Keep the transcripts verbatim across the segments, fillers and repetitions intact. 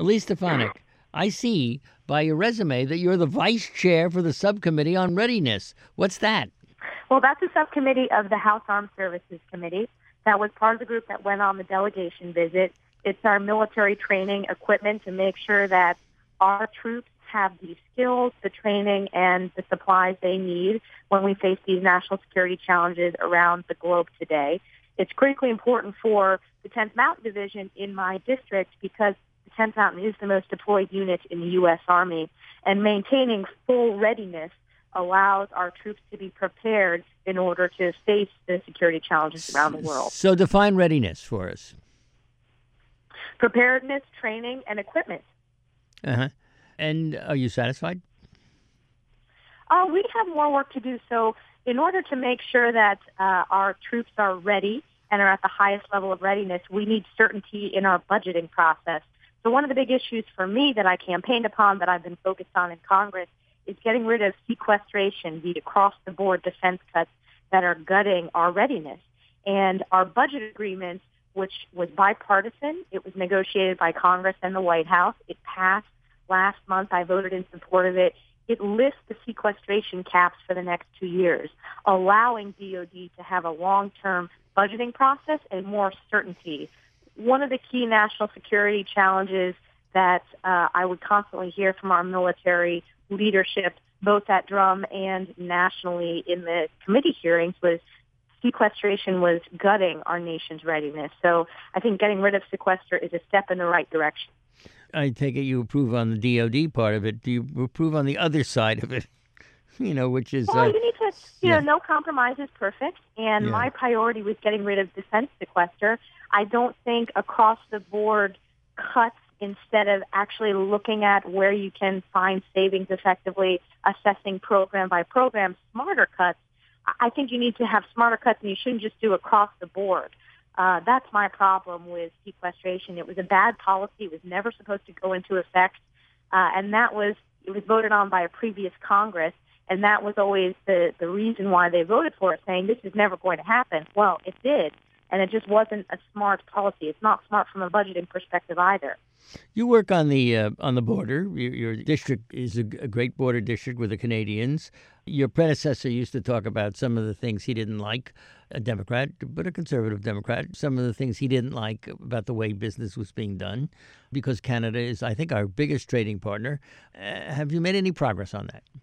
Elise Stefanik, I see by your resume that you're the vice chair for the subcommittee on readiness. What's that? Well, that's a subcommittee of the House Armed Services Committee. That was part of the group that went on the delegation visit. It's our military training equipment to make sure that our troops have the skills, the training, and the supplies they need when we face these national security challenges around the globe today. It's critically important for the tenth Mountain Division in my district because the tenth Mountain is the most deployed unit in the U S. Army, and maintaining full readiness allows our troops to be prepared in order to face the security challenges around the world. So define readiness for us. Preparedness, training, and equipment. Uh-huh. And are you satisfied? Uh, we have more work to do. So in order to make sure that uh, our troops are ready and are at the highest level of readiness, we need certainty in our budgeting process. So one of the big issues for me that I campaigned upon, that I've been focused on in Congress, is getting rid of sequestration, the across-the-board defense cuts that are gutting our readiness. And our budget agreement, which was bipartisan, it was negotiated by Congress and the White House. It passed last month. I voted in support of it. It lifts the sequestration caps for the next two years, allowing D O D to have a long-term budgeting process and more certainty. One of the key national security challenges that uh, I would constantly hear from our military leadership, both at Drum and nationally in the committee hearings, was sequestration was gutting our nation's readiness. So I think getting rid of sequester is a step in the right direction. I take it you approve on the D O D part of it. Do you approve on the other side of it? You know, which is... Well, uh, you need to, you yeah. know, no compromise is perfect. And Yeah. my priority was getting rid of defense sequester. I don't think across-the-board cuts, instead of actually looking at where you can find savings effectively, assessing program by program, smarter cuts. I think you need to have smarter cuts, and you shouldn't just do across the board. Uh, that's my problem with sequestration. It was a bad policy. It was never supposed to go into effect, uh, and that was it was voted on by a previous Congress, and that was always the, the reason why they voted for it, saying this is never going to happen. Well, it did, and it just wasn't a smart policy. It's not smart from a budgeting perspective either. You work on the uh, on the border. Your, your district is a, a great border district with the Canadians. Your predecessor used to talk about some of the things he didn't like, a Democrat, but a conservative Democrat, some of the things he didn't like about the way business was being done, because Canada is, I think, our biggest trading partner. Uh, have you made any progress on that?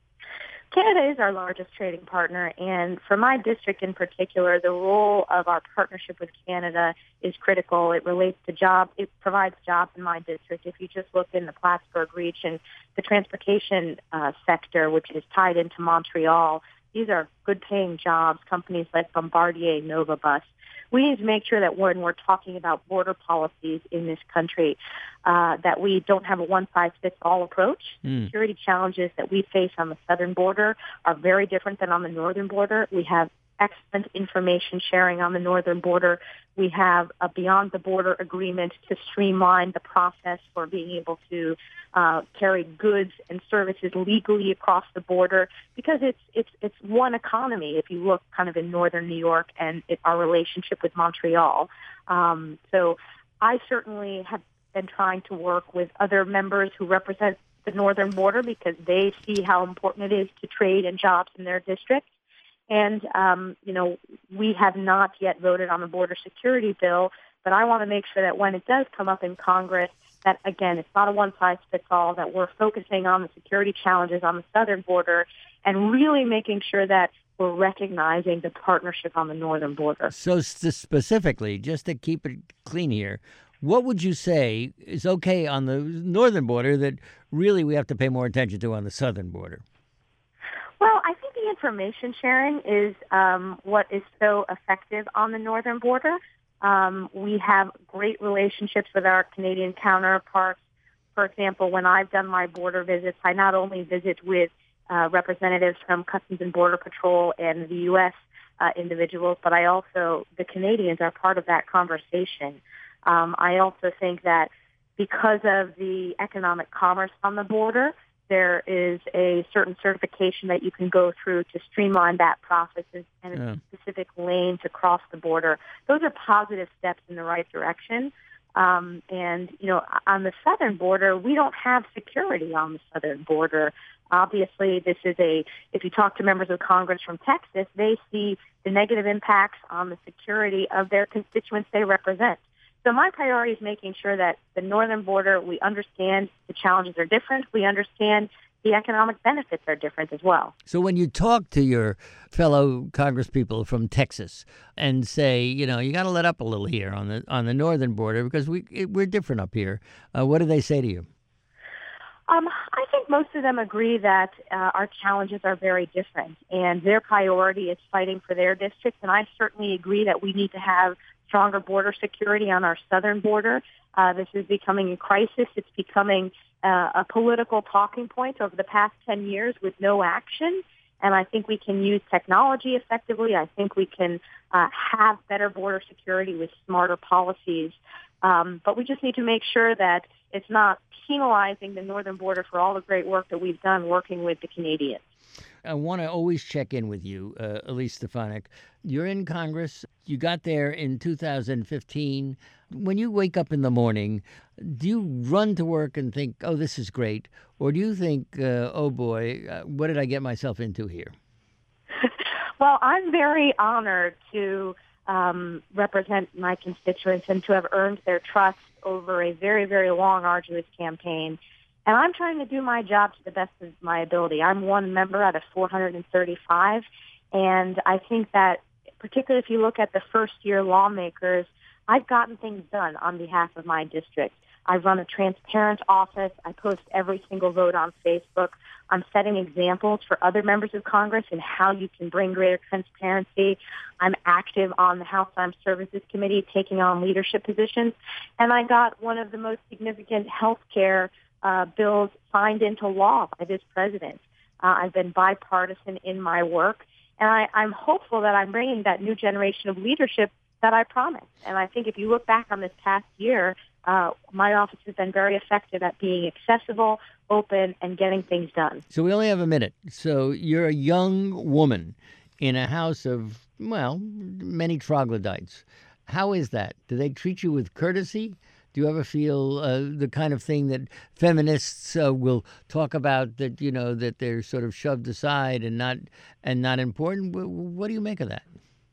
Canada is our largest trading partner, and for my district in particular, the role of our partnership with Canada is critical. It relates to jobs. It provides jobs in my district. If you just look in the Plattsburgh region, the transportation uh, sector, which is tied into Montreal, these are good-paying jobs, companies like Bombardier, Nova Bus. We need to make sure that when we're talking about border policies in this country, uh, that we don't have a one-size-fits-all approach. Mm. Security challenges that we face on the southern border are very different than on the northern border. We have excellent information sharing on the northern border. We have a beyond-the-border agreement to streamline the process for being able to uh, carry goods and services legally across the border, because it's it's it's one economy. If you look kind of in northern New York and it, our relationship with Montreal, um, so I certainly have been trying to work with other members who represent the northern border, because they see how important it is to trade and jobs in their districts. And, um, you know, we have not yet voted on the border security bill, but I want to make sure that when it does come up in Congress, that, again, it's not a one-size-fits-all, that we're focusing on the security challenges on the southern border and really making sure that we're recognizing the partnership on the northern border. So specifically, just to keep it clean here, what would you say is okay on the northern border that really we have to pay more attention to on the southern border? Well, I think the information sharing is um, what is so effective on the northern border. Um, we have great relationships with our Canadian counterparts. For example, when I've done my border visits, I not only visit with uh, representatives from Customs and Border Patrol and the U S uh, individuals, but I also, the Canadians are part of that conversation. Um, I also think that because of the economic commerce on the border, there is a certain certification that you can go through to streamline that process and yeah. specific lanes across the border. Those are positive steps in the right direction. Um, and, you know, on the southern border, we don't have security on the southern border. Obviously, this is a, if you talk to members of Congress from Texas, they see the negative impacts on the security of their constituents they represent. So my priority is making sure that the northern border, we understand the challenges are different. We understand the economic benefits are different as well. So when you talk to your fellow congresspeople from Texas and say, you know, you got to let up a little here on the on the northern border because we it, we're different up here, uh, what do they say to you? Um, I think most of them agree that uh, our challenges are very different, and their priority is fighting for their districts. And I certainly agree that we need to have stronger border security on our southern border. Uh, this is becoming a crisis. It's becoming uh, a political talking point over the past ten years with no action. And I think we can use technology effectively. I think we can uh, have better border security with smarter policies. Um, but we just need to make sure that it's not penalizing the northern border for all the great work that we've done working with the Canadians. I want to always check in with you, uh, Elise Stefanik. You're in Congress. You got there in two thousand fifteen. When you wake up in the morning, do you run to work and think, oh, this is great? Or do you think, uh, oh, boy, uh, what did I get myself into here? Well, I'm very honored to um, represent my constituents and to have earned their trust over a very, very long, arduous campaign. And I'm trying to do my job to the best of my ability. I'm one member out of four hundred thirty-five, and I think that particularly if you look at the first-year lawmakers, I've gotten things done on behalf of my district. I run a transparent office. I post every single vote on Facebook. I'm setting examples for other members of Congress in how you can bring greater transparency. I'm active on the House Armed Services Committee, taking on leadership positions. And I got one of the most significant health care uh, bills signed into law by this president. Uh, I've been bipartisan in my work. And I, I'm hopeful that I'm bringing that new generation of leadership that I promised. And I think if you look back on this past year, uh, my office has been very effective at being accessible, open, and getting things done. So we only have a minute. So you're a young woman in a house of, well, many troglodytes. How is that? Do they treat you with courtesy? Do you ever feel uh, the kind of thing that feminists uh, will talk about, that, you know, that they're sort of shoved aside and not and not important? What do you make of that?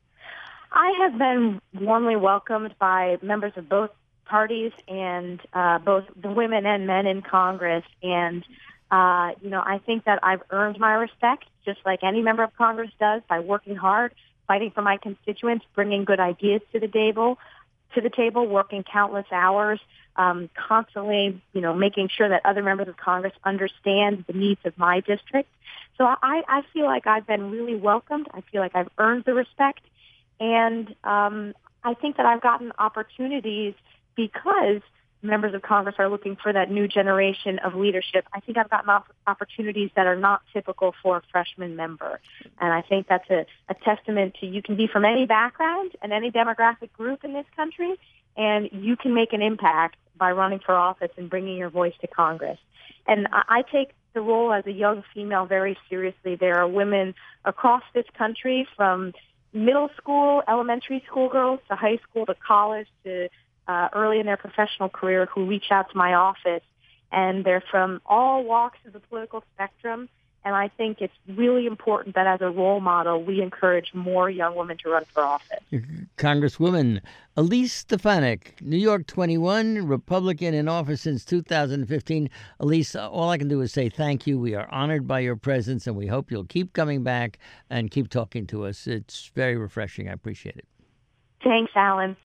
I have been warmly welcomed by members of both parties and uh, both the women and men in Congress. And, uh, you know, I think that I've earned my respect, just like any member of Congress does, by working hard, fighting for my constituents, bringing good ideas to the table, to the table, working countless hours, um, constantly, you know, making sure that other members of Congress understand the needs of my district. So I, I feel like I've been really welcomed. I feel like I've earned the respect. And um, I think that I've gotten opportunities because members of Congress are looking for that new generation of leadership. I think I've gotten op- opportunities that are not typical for a freshman member. And I think that's a, a testament to you can be from any background and any demographic group in this country, and you can make an impact by running for office and bringing your voice to Congress. And I, I take the role as a young female very seriously. There are women across this country, from middle school, elementary school girls to high school to college to uh, early in their professional career, who reach out to my office, and they're from all walks of the political spectrum. And I think it's really important that as a role model, we encourage more young women to run for office. Congresswoman Elise Stefanik, New York twenty-one, Republican in office since two thousand fifteen. Elise, all I can do is say thank you. We are honored by your presence, and we hope you'll keep coming back and keep talking to us. It's very refreshing. I appreciate it. Thanks, Alan.